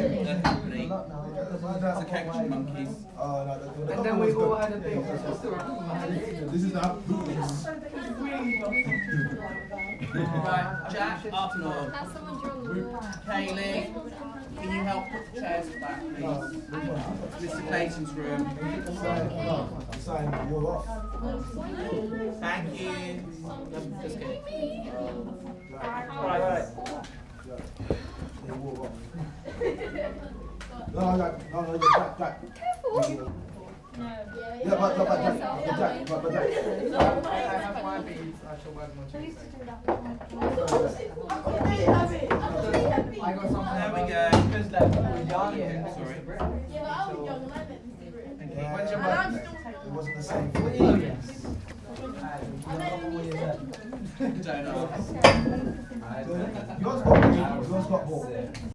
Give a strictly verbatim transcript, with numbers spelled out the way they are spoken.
their company. It's the Cambridge Monkeys. And then we all had a big. This is not. Right, Jack, Artenor, Has someone drawn the wall? Kaylee, can you help put the chairs back, please? Mister Clayton's room. Sign, you're off. Thank you. Just kidding. Right, right. They walk off. No, no, no, no, no, Jack, Jack. Yeah, but, but, but, Jack, but, Jack, but, but, Jack. I have my beads. I shall work on Tuesday. I got something. There we go. Just left. We're young. Sorry. Yeah, When's your birthday? it wasn't the same for Oh, you. yes. Don't know. Yours got more. Yours got more.